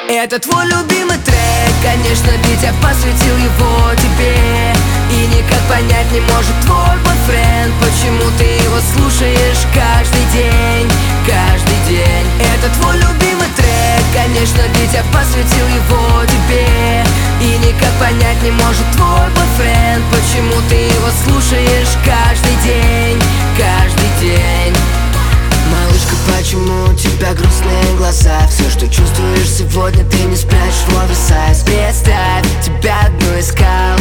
Это твой любимый трек, конечно, Витя посвятил его тебе. И никак понять не может твой бойфренд, почему ты его слушаешь каждый день, каждый день. Это твой любимый трек, конечно, Витя посвятил его тебе. И никак понять не может твой бойфренд, почему ты его слушаешь каждый день, каждый день. Малышка, почему у тебя грустные глаза? Все, что чувствуешь сегодня, ты не спрячешь в оверсайз. Представь, тебя одну искал.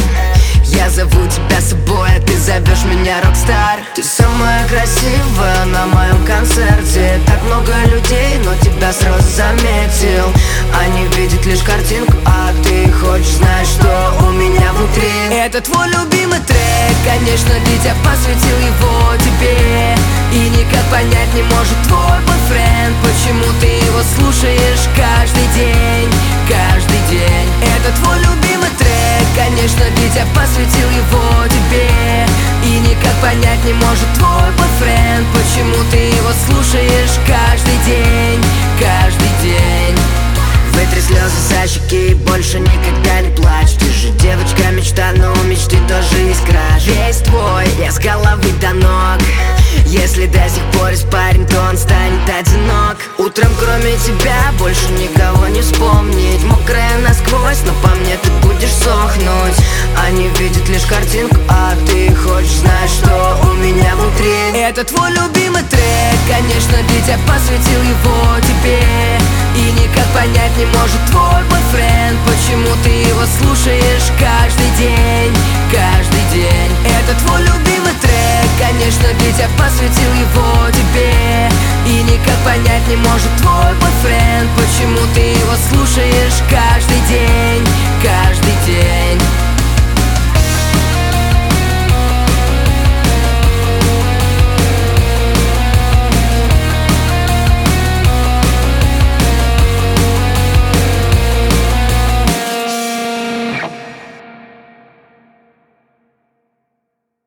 Я зову тебя с собой, а ты зовешь меня рокстар. Ты самая красивая на моем концерте. Так много людей, но тебя сразу заметил. Они видят лишь картинку, а ты хочешь знать, что у меня внутри. Это твой любимый трек, конечно, Витя посвятил его тебе. И никак понять не может твой бойфренд, почему ты его слушаешь каждый день, каждый день. Это твой любимый трек, конечно, Витя посвятил его тебе. И никак понять не может твой бойфренд, почему ты его слушаешь каждый день, каждый день. Вытри слезы со щеки и больше никогда не плачь. Ты же девочка мечта, но у мечты тоже есть краш. Весь твой, я с головы до ног. Если до сих пор есть парень, то он станет одинок. Утром кроме тебя больше никого не вспомнить. Мокрая насквозь, но по мне ты будешь сохнуть. Они видят лишь картинку, а ты хочешь знать, что у меня внутри. Это твой любимый трек, конечно, Витя посвятил его тебе. И никак понять не может твой бойфренд, почему ты его слушаешь каждый день, каждый день. Это твой любимый трек, конечно, Витя посвятил его тебе. И никак понять не может твой бойфренд, почему ты его слушаешь